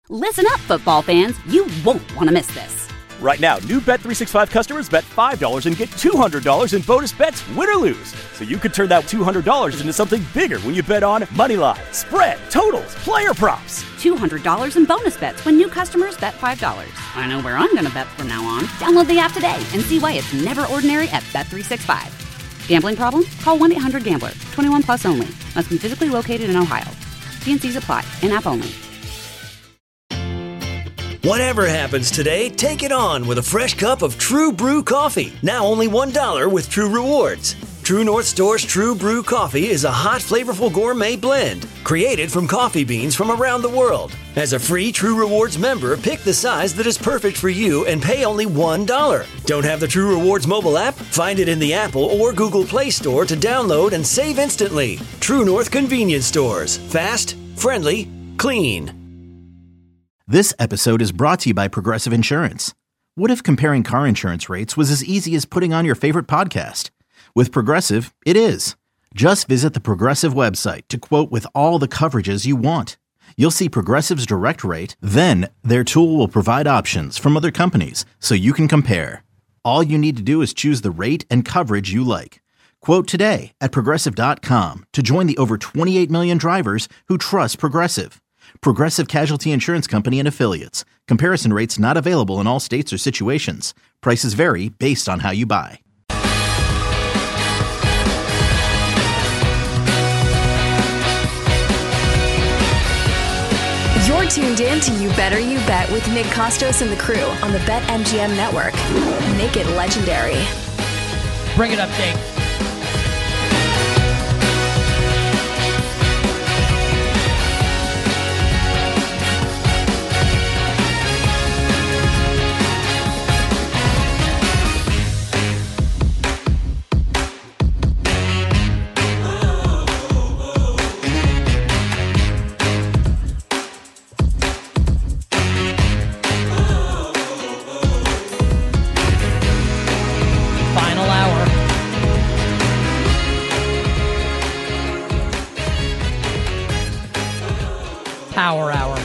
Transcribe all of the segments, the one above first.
Listen up, football fans. You won't want to miss this. Right now, new Bet365 customers bet $5 and get $200 in bonus bets, win or lose. So you could turn that $200 into something bigger when you bet on moneyline, spread, totals, player props. $200 in bonus bets when new customers bet $5. I know where I'm going to bet from now on. Download the app today and see why it's never ordinary at Bet365. Gambling problem? Call 1-800-GAMBLER. 21 plus only. Must be physically located in Ohio. T&Cs apply. In-app only. Whatever happens today, take it on with a fresh cup of True Brew coffee. Now only $1 with True Rewards. True North Store's True Brew coffee is a hot, flavorful gourmet blend created from coffee beans from around the world. As a free True Rewards member, pick the size that is perfect for you and pay only $1. Don't have the True Rewards mobile app? Find it in the Apple or Google Play Store to download and save instantly. True North Convenience Stores. Fast, friendly, clean. This episode is brought to you by Progressive Insurance. What if comparing car insurance rates was as easy as putting on your favorite podcast? With Progressive, it is. Just visit the Progressive website to quote with all the coverages you want. You'll see Progressive's direct rate, then their tool will provide options from other companies so you can compare. All you need to do is choose the rate and coverage you like. Quote today at Progressive.com to join the over 28 million drivers who trust Progressive. Progressive Casualty Insurance Company and Affiliates. Comparison rates not available in all states or situations. Prices vary based on how you buy. You're tuned in to You Better You Bet with Nick Costos and the crew on the BetMGM Network. Make it legendary. Bring it up, Jake. Power Hour.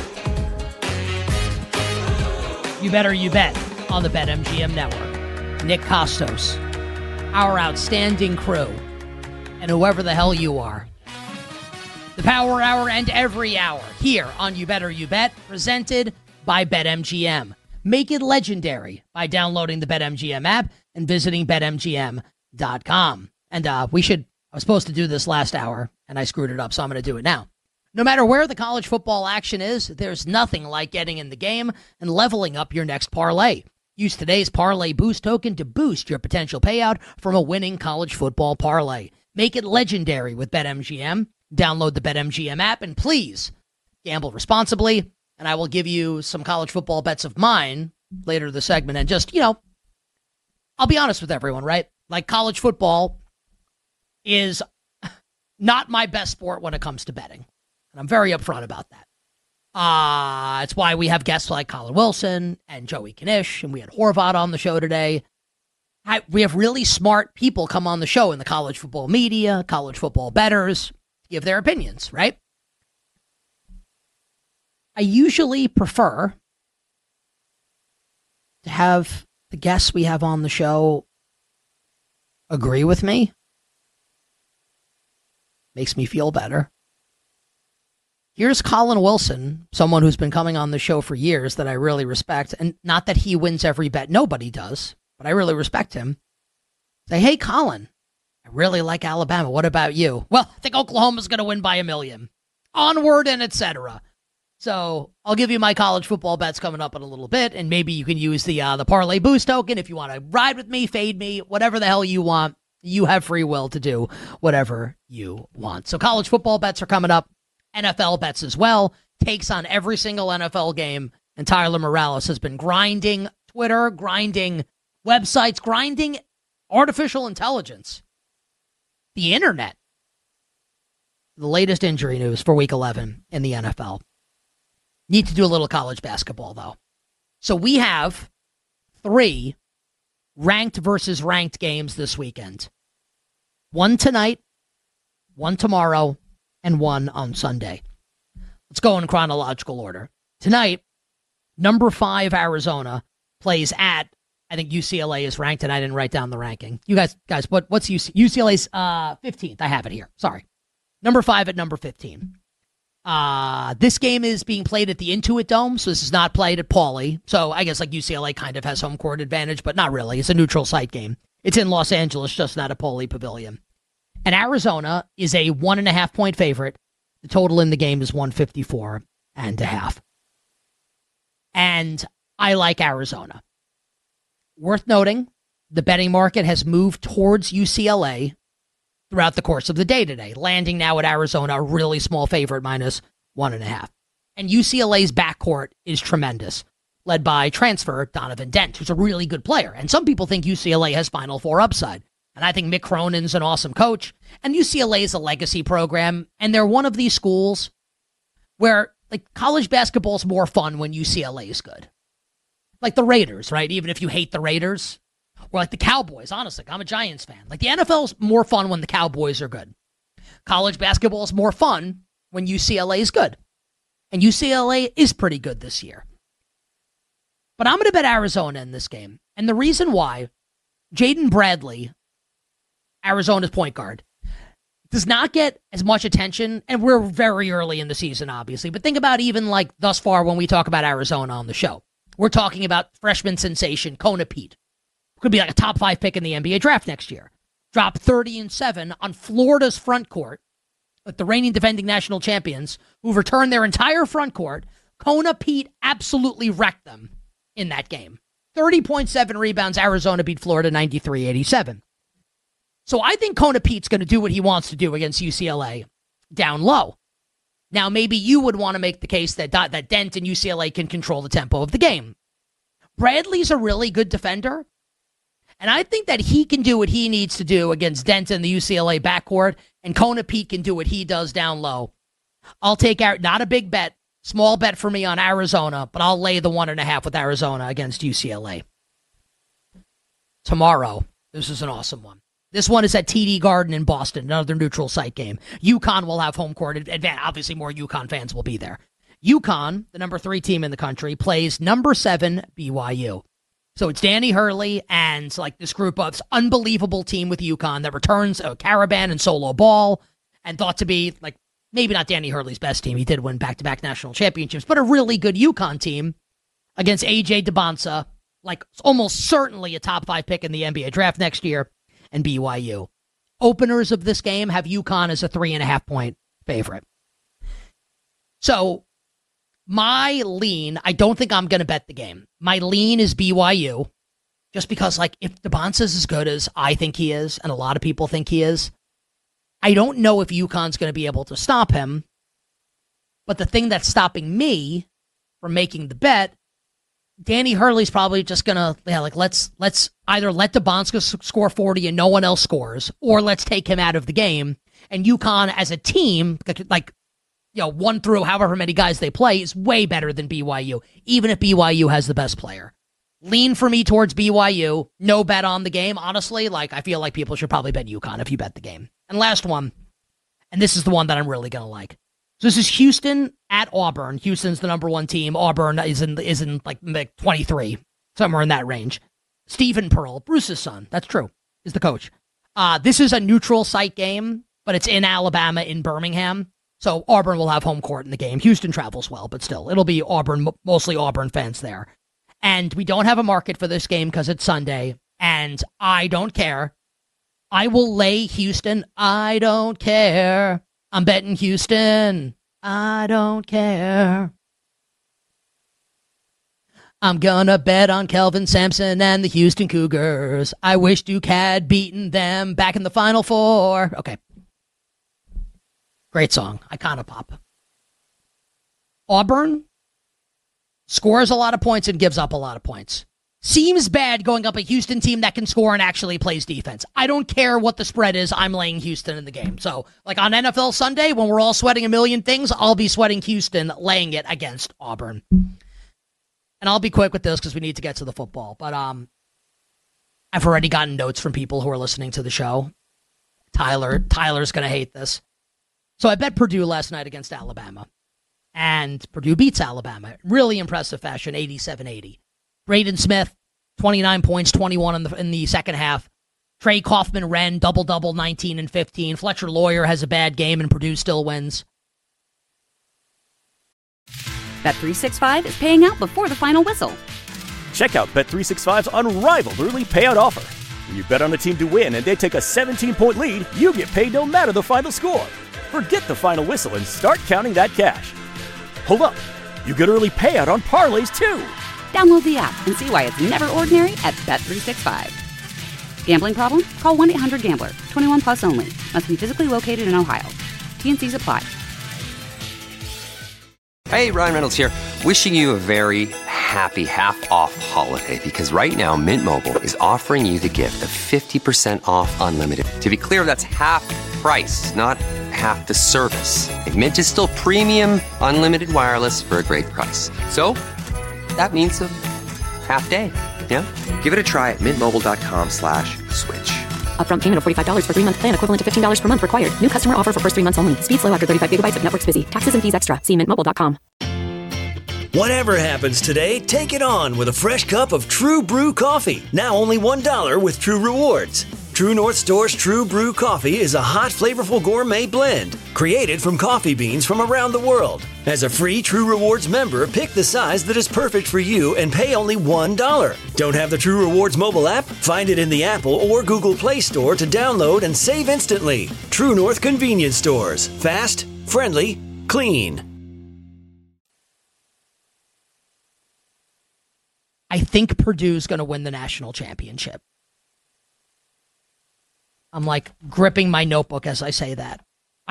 You Better You Bet on the BetMGM Network. Nick Costos, our outstanding crew, and whoever the hell you are. The Power Hour and every hour here on You Better You Bet, presented by BetMGM. Make it legendary by downloading the BetMGM app and visiting BetMGM.com. And I was supposed to do this last hour, and I screwed it up, so I'm going to do it now. No matter where the college football action is, there's nothing like getting in the game and leveling up your next parlay. Use today's Parlay Boost token to boost your potential payout from a winning college football parlay. Make it legendary with BetMGM. Download the BetMGM app and please gamble responsibly. And I will give you some college football bets of mine later in the segment. And just, I'll be honest with everyone, right? Like, college football is not my best sport when it comes to betting. And I'm very upfront about that. It's why we have guests like Colin Wilson and Joey Knish, and we had Horvath on the show today. We have really smart people come on the show in the college football media, college football bettors, to give their opinions, right? I usually prefer to have the guests we have on the show agree with me. Makes me feel better. Here's Colin Wilson, someone who's been coming on the show for years that I really respect. And not that he wins every bet. Nobody does. But I really respect him. Say, hey, Colin, I really like Alabama. What about you? Well, I think Oklahoma's going to win by 1 million. Onward and etc. So I'll give you my college football bets coming up in a little bit. And maybe you can use the Parlay Boost token if you want to ride with me, fade me, whatever the hell you want. You have free will to do whatever you want. So college football bets are coming up. NFL bets as well. Takes on every single NFL game. And Tyler Morales has been grinding Twitter, grinding websites, grinding artificial intelligence. The internet. The latest injury news for Week 11 in the NFL. Need to do a little college basketball, though. So we have 3 ranked versus ranked games this weekend. 1 tonight, 1 tomorrow, and 1 on Sunday. Let's go in chronological order. Tonight, Number 5 Arizona plays at, I think UCLA is ranked, and I didn't write down the ranking. You guys, what's UCLA's 15th? I have it here. Sorry. Number 5 at number 15. This game is being played at the Intuit Dome, so this is not played at Pauley. So I guess like UCLA kind of has home court advantage, but not really. It's a neutral site game. It's in Los Angeles, just not at Pauley Pavilion. And Arizona is a 1.5 point favorite. The total in the game is 154.5. And I like Arizona. Worth noting, the betting market has moved towards UCLA throughout the course of the day today, landing now at Arizona, a really small favorite, -1.5. And UCLA's backcourt is tremendous, led by transfer Donovan Dent, who's a really good player. And some people think UCLA has Final Four upside. And I think Mick Cronin's an awesome coach. And UCLA is a legacy program. And they're one of these schools where like college basketball is more fun when UCLA is good. Like the Raiders, right? Even if you hate the Raiders. Or like the Cowboys, honestly. I'm a Giants fan. Like the NFL's more fun when the Cowboys are good. College basketball is more fun when UCLA is good. And UCLA is pretty good this year. But I'm going to bet Arizona in this game. And the reason why, Jaden Bradley, Arizona's point guard, does not get as much attention, and we're very early in the season, obviously, but think about even like thus far when we talk about Arizona on the show. We're talking about freshman sensation Kona Pete. Could be like a top 5 pick in the NBA draft next year. Dropped 30-7 on Florida's front court with the reigning defending national champions who've returned their entire front court. Kona Pete absolutely wrecked them in that game. 30.7 rebounds, Arizona beat Florida 93-87. So I think Kona Pete's going to do what he wants to do against UCLA down low. Now, maybe you would want to make the case that Dent and UCLA can control the tempo of the game. Bradley's a really good defender, and I think that he can do what he needs to do against Dent and the UCLA backcourt, and Kona Pete can do what he does down low. I'll take not a big bet, small bet for me on Arizona, but I'll lay the 1.5 with Arizona against UCLA. Tomorrow, this is an awesome one. This one is at TD Garden in Boston, another neutral site game. UConn will have home court advantage. Obviously, more UConn fans will be there. UConn, the number 3 team in the country, plays number 7 BYU. So it's Danny Hurley and like this group of unbelievable team with UConn that returns Caravan and Solo Ball and thought to be like maybe not Danny Hurley's best team. He did win back-to-back national championships, but a really good UConn team against AJ DeBonsa, like almost certainly a top 5 pick in the NBA draft next year, and BYU. Openers of this game have UConn as a 3.5 point favorite. So my lean, I don't think I'm going to bet the game. My lean is BYU, just because, like, if DeBonsa's as good as I think he is, and a lot of people think he is, I don't know if UConn's going to be able to stop him. But the thing that's stopping me from making the bet, Danny Hurley's probably just going to, let's either let DeBonsa score 40 and no one else scores, or let's take him out of the game. And UConn as a team, like, 1 through however many guys they play, is way better than BYU, even if BYU has the best player. Lean for me towards BYU. No bet on the game. Honestly, I feel like people should probably bet UConn if you bet the game. And last one, and this is the one that I'm really going to like. So this is Houston at Auburn. Houston's the number 1 team. Auburn is in like 23, somewhere in that range. Stephen Pearl, Bruce's son, that's true, is the coach. This is a neutral site game, but it's in Alabama, in Birmingham. So Auburn will have home court in the game. Houston travels well, but still, it'll be Auburn, mostly Auburn fans there. And we don't have a market for this game because it's Sunday, and I don't care. I will lay Houston. I don't care. I'm betting Houston. I don't care. I'm gonna bet on Kelvin Sampson and the Houston Cougars. I wish Duke had beaten them back in the Final Four. Okay. Great song. Iconopop. Auburn scores a lot of points and gives up a lot of points. Seems bad going up a Houston team that can score and actually plays defense. I don't care what the spread is. I'm laying Houston in the game. So, on NFL Sunday, when we're all sweating a million things, I'll be sweating Houston, laying it against Auburn. And I'll be quick with this because we need to get to the football. But I've already gotten notes from people who are listening to the show. Tyler's going to hate this. So I bet Purdue last night against Alabama. And Purdue beats Alabama. Really impressive fashion, 87-80. Braden Smith, 29 points, 21 in the second half. Trey Kaufman-Renn, double-double, 19 and 15. Fletcher Lawyer has a bad game, and Purdue still wins. Bet365 is paying out before the final whistle. Check out Bet365's unrivaled early payout offer. When you bet on a team to win and they take a 17-point lead, you get paid no matter the final score. Forget the final whistle and start counting that cash. Hold up. You get early payout on parlays, too. Download the app and see why it's never ordinary at Bet365. Gambling problem? Call 1-800-GAMBLER. 21 plus only. Must be physically located in Ohio. T&Cs apply. Hey, Ryan Reynolds here. Wishing you a very happy half-off holiday, because right now Mint Mobile is offering you the gift of 50% off unlimited. To be clear, that's half price, not half the service. And Mint is still premium unlimited wireless for a great price. So that means a half day. Yeah? Give it a try at mintmobile.com/switch. Upfront payment of $45 for 3-month plan, equivalent to $15 per month required. New customer offer for first 3 months only. Speed slow after 35 gigabytes if network's busy. Taxes and fees extra. See mintmobile.com. Whatever happens today, take it on with a fresh cup of True Brew coffee. Now only $1 with True Rewards. True North Store's True Brew coffee is a hot, flavorful gourmet blend created from coffee beans from around the world. As a free True Rewards member, pick the size that is perfect for you and pay only $1. Don't have the True Rewards mobile app? Find it in the Apple or Google Play Store to download and save instantly. True North Convenience Stores. Fast, friendly, clean. I think Purdue's going to win the national championship. I'm like gripping my notebook as I say that.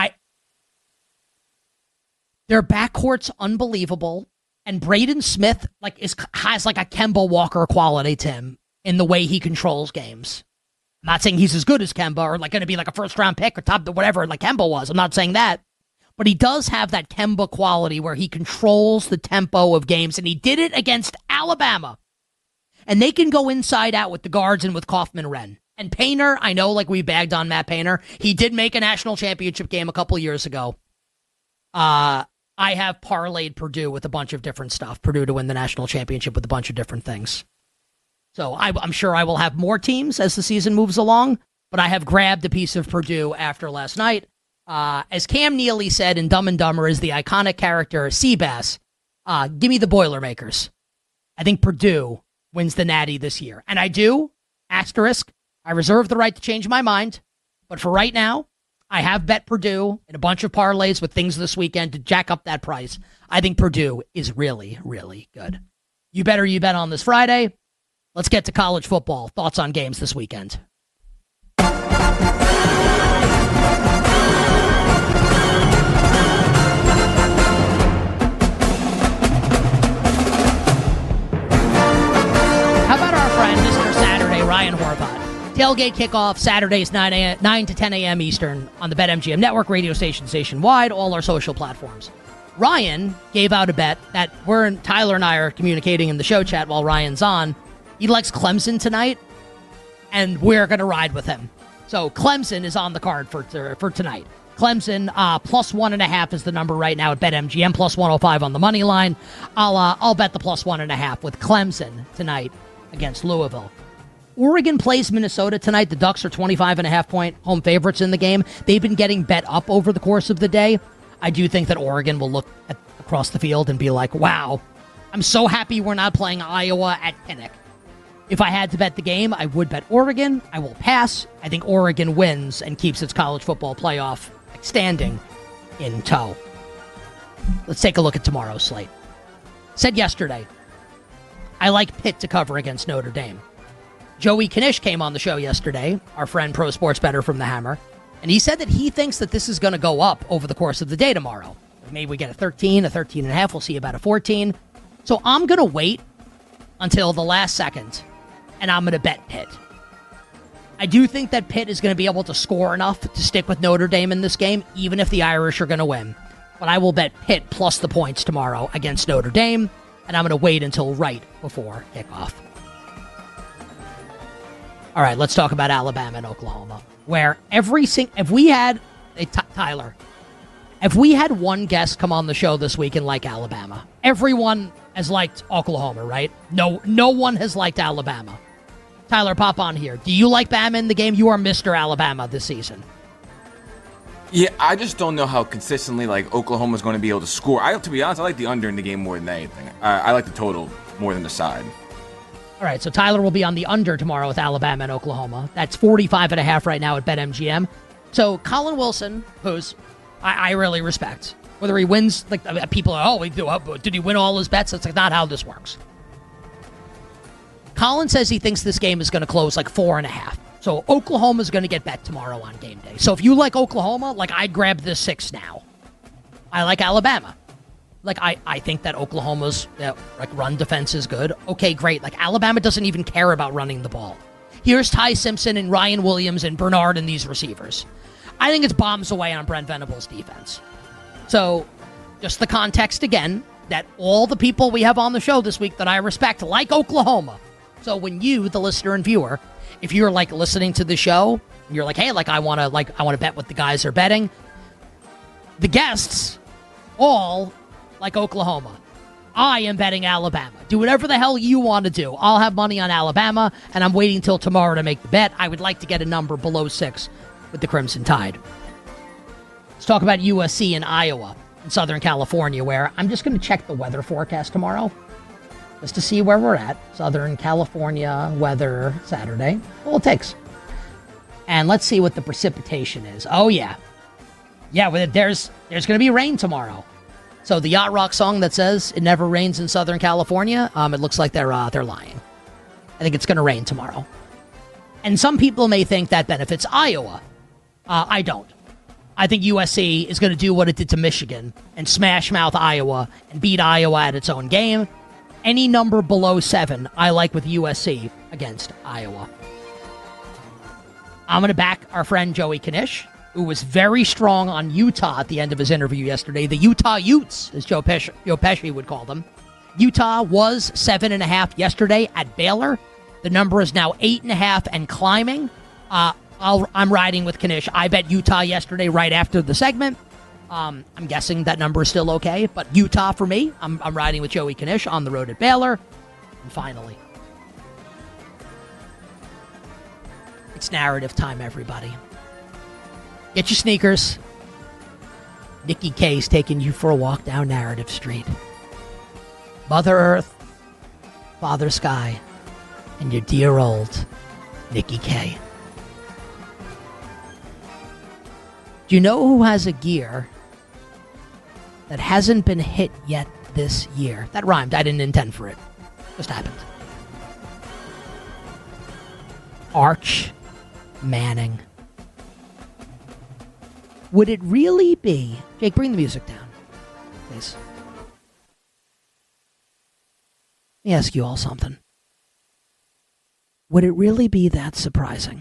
Their backcourt's unbelievable, and Braden Smith has like a Kemba Walker quality to him in the way he controls games. I'm not saying he's as good as Kemba or like going to be like a first round pick or top whatever like Kemba was. I'm not saying that, but he does have that Kemba quality where he controls the tempo of games, and he did it against Alabama. And they can go inside out with the guards and with Kaufman-Renn. And Painter, I know like we bagged on Matt Painter. He did make a national championship game a couple years ago. I have parlayed Purdue with a bunch of different stuff. Purdue to win the national championship with a bunch of different things. So I'm sure I will have more teams as the season moves along, but I have grabbed a piece of Purdue after last night. As Cam Neely said in Dumb and Dumber is the iconic character Seabass, give me the Boilermakers. I think Purdue wins the Natty this year. And I do, asterisk, I reserve the right to change my mind. But for right now, I have bet Purdue in a bunch of parlays with things this weekend to jack up that price. I think Purdue is really, really good. You bet on this Friday. Let's get to college football. Thoughts on games this weekend. How about our friend, Mr. Saturday, Ryan Horvath? Tailgate kickoff, Saturdays, 9 to 10 a.m. Eastern on the BetMGM Network, radio station-wide, all our social platforms. Ryan gave out a bet that Tyler and I are communicating in the show chat while Ryan's on. He likes Clemson tonight, and we're going to ride with him. So Clemson is on the card for tonight. Clemson, plus 1.5 is the number right now at BetMGM, plus 105 on the money line. I'll bet the plus 1.5 with Clemson tonight against Louisville. Oregon plays Minnesota tonight. The Ducks are 25.5-point home favorites in the game. They've been getting bet up over the course of the day. I do think that Oregon will look across the field and be like, wow, I'm so happy we're not playing Iowa at Kinnick. If I had to bet the game, I would bet Oregon. I will pass. I think Oregon wins and keeps its college football playoff standing in tow. Let's take a look at tomorrow's slate. Said yesterday, I like Pitt to cover against Notre Dame. Joey Knish came on the show yesterday, our friend Pro Sports Bettor from the Hammer, and he said that he thinks that this is going to go up over the course of the day tomorrow. Maybe we get a 13, a 13.5. We'll see about a 14. So I'm going to wait until the last second, and I'm going to bet Pitt. I do think that Pitt is going to be able to score enough to stick with Notre Dame in this game, even if the Irish are going to win. But I will bet Pitt plus the points tomorrow against Notre Dame, and I'm going to wait until right before kickoff. All right, let's talk about Alabama and Oklahoma, where if we had, Tyler, If we had one guest come on the show this week and like Alabama, everyone has liked Oklahoma, right? No one has liked Alabama. Tyler, pop on here. Do you like Bama in the game? You are Mr. Alabama this season. Yeah, I just don't know how consistently Oklahoma's going to be able to score. To be honest, I like the under in the game more than anything. I like the total more than the side. All right, so Tyler will be on the under tomorrow with Alabama and Oklahoma. That's 45.5 right now at BetMGM. So Colin Wilson, who's I really respect, whether he wins, people are, did he win all his bets? That's not how this works. Colin says he thinks this game is going to close 4.5. So Oklahoma's going to get bet tomorrow on game day. So if you like Oklahoma, I'd grab this 6 now. I like Alabama. I think that Oklahoma's run defense is good. Okay, great. Alabama doesn't even care about running the ball. Here's Ty Simpson and Ryan Williams and Bernard and these receivers. I think it's bombs away on Brent Venables' defense. So just the context again, that all the people we have on the show this week that I respect like Oklahoma. So when you, the listener and viewer, if you're listening to the show, and you're hey, I want to bet what the guys are betting. The guests all like Oklahoma. I am betting Alabama. Do whatever the hell you want to do. I'll have money on Alabama, and I'm waiting till tomorrow to make the bet. I would like to get a number below 6 with the Crimson Tide. Let's talk about USC and Iowa in Southern California, where I'm just going to check the weather forecast tomorrow just to see where we're at. Southern California weather Saturday. All it takes. And let's see what the precipitation is. Oh, yeah. Yeah, there's going to be rain tomorrow. So the yacht rock song that says it never rains in Southern California, it looks like they're lying. I think it's going to rain tomorrow. And some people may think that benefits Iowa. I don't. I think USC is going to do what it did to Michigan and smash mouth Iowa and beat Iowa at its own game. Any number below 7, I like with USC against Iowa. I'm going to back our friend Joey Knish, who was very strong on Utah at the end of his interview yesterday. The Utah Utes, as Joe Pesci would call them. Utah was 7.5 yesterday at Baylor. The number is now 8.5 and climbing. I'm riding with Knish. I bet Utah yesterday right after the segment. I'm guessing that number is still okay, but Utah for me. I'm riding with Joey Knish on the road at Baylor. And finally, it's narrative time, everybody. Get your sneakers. Nikki K's taking you for a walk down Narrative Street. Mother Earth, Father Sky, and your dear old Nikki K. Do you know who has a gear that hasn't been hit yet this year? That rhymed. I didn't intend for it. Just happened. Arch Manning. Would it really be... Jake, bring the music down, please. Let me ask you all something. Would it really be that surprising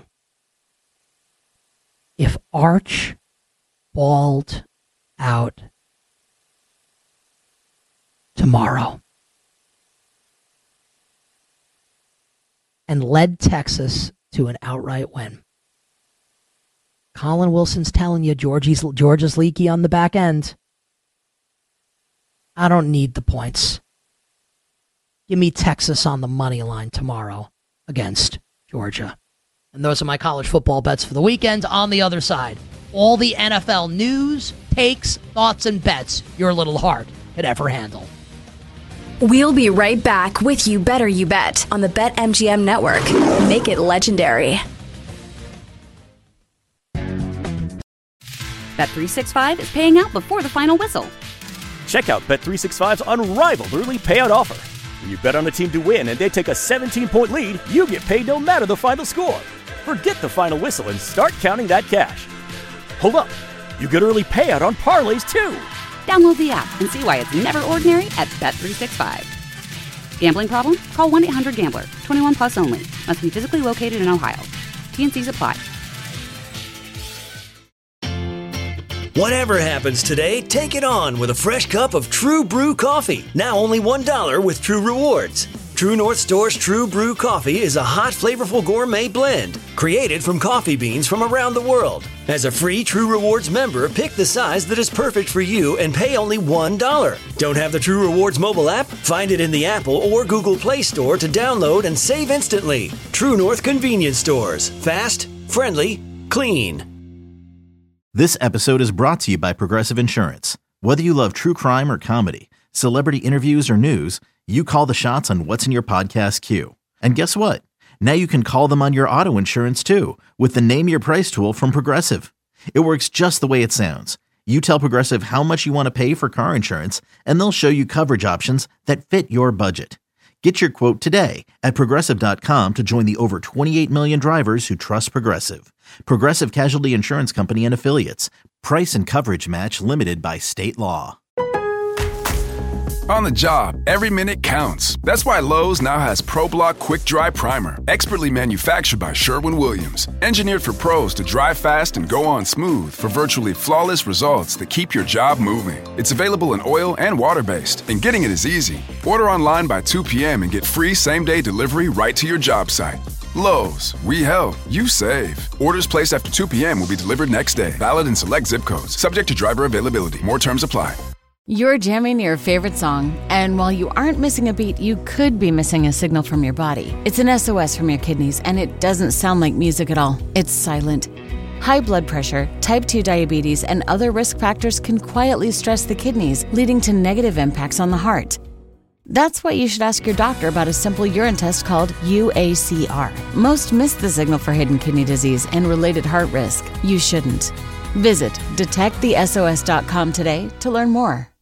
if Arch balled out tomorrow and led Texas to an outright win? Colin Wilson's telling you Georgia's leaky on the back end. I don't need the points. Give me Texas on the money line tomorrow against Georgia. And those are my college football bets for the weekend. On the other side, all the NFL news, takes, thoughts, and bets your little heart could ever handle. We'll be right back with You Better You Bet on the BetMGM network. Make it legendary. Bet365 is paying out before the final whistle. Check out Bet365's unrivaled early payout offer. When you bet on a team to win and they take a 17-point lead, you get paid no matter the final score. Forget the final whistle and start counting that cash. Hold up. You get early payout on parlays, too. Download the app and see why it's never ordinary at Bet365. Gambling problem? Call 1-800-GAMBLER. 21 plus only. Must be physically located in Ohio. T&Cs apply. Whatever happens today, take it on with a fresh cup of True Brew coffee. Now only $1 with True Rewards. True North Store's True Brew coffee is a hot, flavorful gourmet blend created from coffee beans from around the world. As a free True Rewards member, pick the size that is perfect for you and pay only $1. Don't have the True Rewards mobile app? Find it in the Apple or Google Play Store to download and save instantly. True North Convenience Stores. Fast, friendly, clean. This episode is brought to you by Progressive Insurance. Whether you love true crime or comedy, celebrity interviews or news, you call the shots on what's in your podcast queue. And guess what? Now you can call them on your auto insurance too with the Name Your Price tool from Progressive. It works just the way it sounds. You tell Progressive how much you want to pay for car insurance, and they'll show you coverage options that fit your budget. Get your quote today at Progressive.com to join the over 28 million drivers who trust Progressive. Progressive Casualty Insurance Company and Affiliates. Price and coverage match limited by state law. On the job, every minute counts. That's why Lowe's now has ProBlock Quick Dry Primer, expertly manufactured by Sherwin-Williams. Engineered for pros to dry fast and go on smooth for virtually flawless results that keep your job moving. It's available in oil and water-based, and getting it is easy. Order online by 2 p.m. and get free same-day delivery right to your job site. Lowe's, we help, you save. Orders placed after 2 p.m. will be delivered next day. Valid in select zip codes. Subject to driver availability. More terms apply. You're jamming your favorite song, and while you aren't missing a beat, you could be missing a signal from your body. It's an SOS from your kidneys, and it doesn't sound like music at all. It's silent. High blood pressure, type 2 diabetes, and other risk factors can quietly stress the kidneys, leading to negative impacts on the heart. That's why you should ask your doctor about a simple urine test called UACR. Most miss the signal for hidden kidney disease and related heart risk. You shouldn't. Visit detectthesos.com today to learn more.